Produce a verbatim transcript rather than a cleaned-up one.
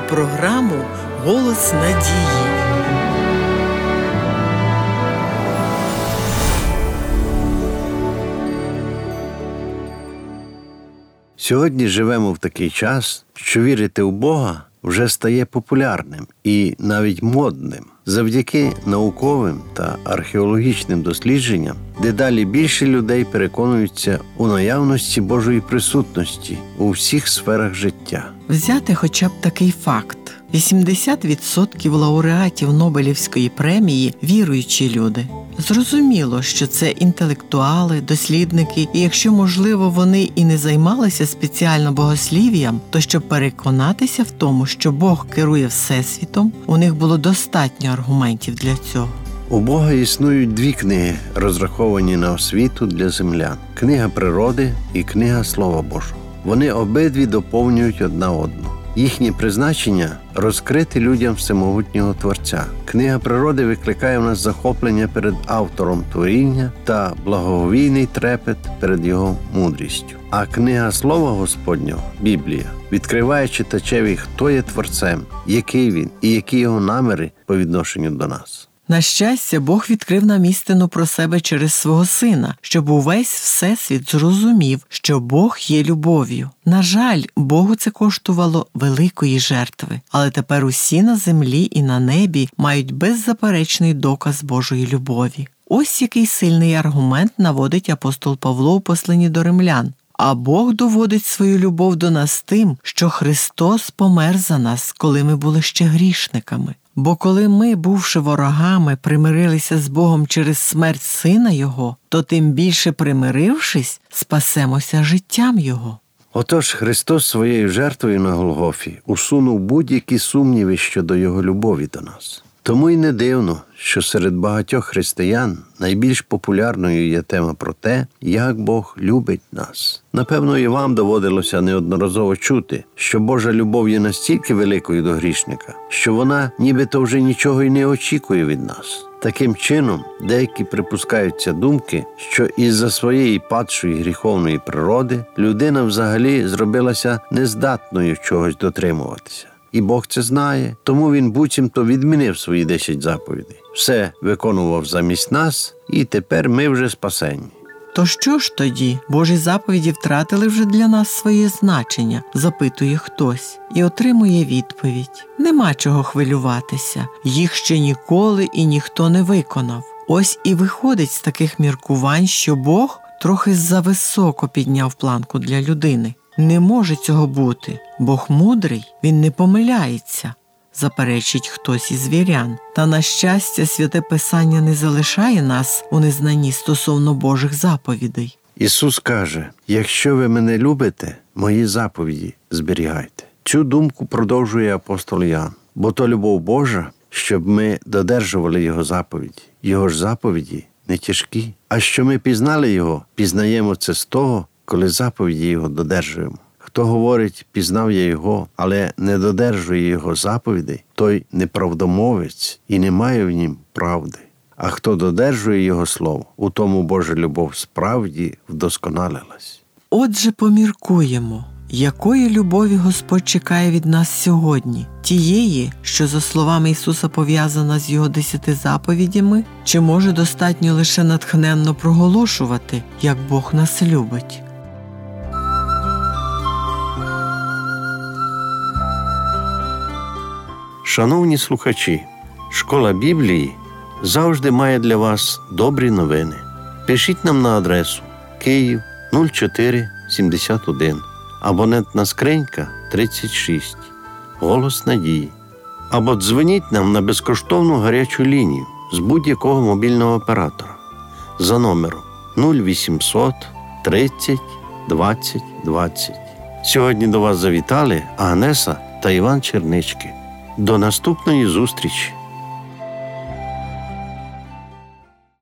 програму «Голос надії». Сьогодні живемо в такий час, що вірити в Бога вже стає популярним і навіть модним. Завдяки науковим та археологічним дослідженням дедалі більше людей переконуються у наявності Божої присутності у всіх сферах життя. Взяти хоча б такий факт. вісімдесят відсотків лауреатів Нобелівської премії – віруючі люди. Зрозуміло, що це інтелектуали, дослідники, і якщо, можливо, вони і не займалися спеціально богослів'ям, то щоб переконатися в тому, що Бог керує Всесвітом, у них було достатньо аргументів для цього. У Бога існують дві книги, розраховані на освіту для землян – книга природи і книга Слова Божого. Вони обидві доповнюють одна одну. Їхнє призначення – розкрити людям всемогутнього Творця. Книга природи викликає в нас захоплення перед автором творіння та благоговійний трепет перед його мудрістю. А книга Слова Господнього, Біблія, відкриває читачеві, хто є Творцем, який він і які його наміри по відношенню до нас. На щастя, Бог відкрив нам істину про себе через свого Сина, щоб увесь Всесвіт зрозумів, що Бог є любов'ю. На жаль, Богу це коштувало великої жертви, але тепер усі на землі і на небі мають беззаперечний доказ Божої любові. Ось який сильний аргумент наводить апостол Павло у посланні до римлян. А Бог доводить свою любов до нас тим, що Христос помер за нас, коли ми були ще грішниками. Бо коли ми, бувши ворогами, примирилися з Богом через смерть Сина Його, то тим більше примирившись, спасемося життям Його. Отож, Христос своєю жертвою на Голгофі усунув будь-які сумніви щодо Його любові до нас. Тому й не дивно, що серед багатьох християн найбільш популярною є тема про те, як Бог любить нас. Напевно, і вам доводилося неодноразово чути, що Божа любов є настільки великою до грішника, що вона нібито вже нічого й не очікує від нас. Таким чином, деякі припускаються думки, що із-за своєї падшої гріховної природи людина взагалі зробилася нездатною чогось дотримуватися. І Бог це знає, тому Він буцімто відмінив свої десять заповідей. Все виконував замість нас, і тепер ми вже спасені. То що ж тоді? Божі заповіді втратили вже для нас своє значення, запитує хтось, і отримує відповідь. Нема чого хвилюватися, їх ще ніколи і ніхто не виконав. Ось і виходить з таких міркувань, що Бог трохи зависоко підняв планку для людини. Не може цього бути. Бог мудрий, він не помиляється, заперечить хтось із вірян. Та, на щастя, Святе Писання не залишає нас у незнанні стосовно Божих заповідей. Ісус каже: «Якщо ви мене любите, мої заповіді зберігайте». Цю думку продовжує апостол Ян. Бо то любов Божа, щоб ми додержували Його заповіді. Його ж заповіді не тяжкі. А що ми пізнали Його, пізнаємо це з того, коли заповіді Його додержуємо. Хто говорить, пізнав я Його, але не додержує Його заповідей, той неправдомовець і не має в нім правди. А хто додержує Його слово, у тому Божа любов справді вдосконалилась. Отже, поміркуємо, якої любові Господь чекає від нас сьогодні? Тієї, що, за словами Ісуса, пов'язана з Його десяти заповідями? Чи може достатньо лише натхненно проголошувати, як Бог нас любить? Шановні слухачі, Школа Біблії завжди має для вас добрі новини. Пишіть нам на адресу Київ нуль чотири сімдесят один, абонентна скринька тридцять шість, Голос Надії. Або дзвоніть нам на безкоштовну гарячу лінію з будь-якого мобільного оператора за номером нуль вісімсот тридцять двадцять двадцять. Сьогодні до вас завітали Агнеса та Іван Чернички. До наступної зустрічі!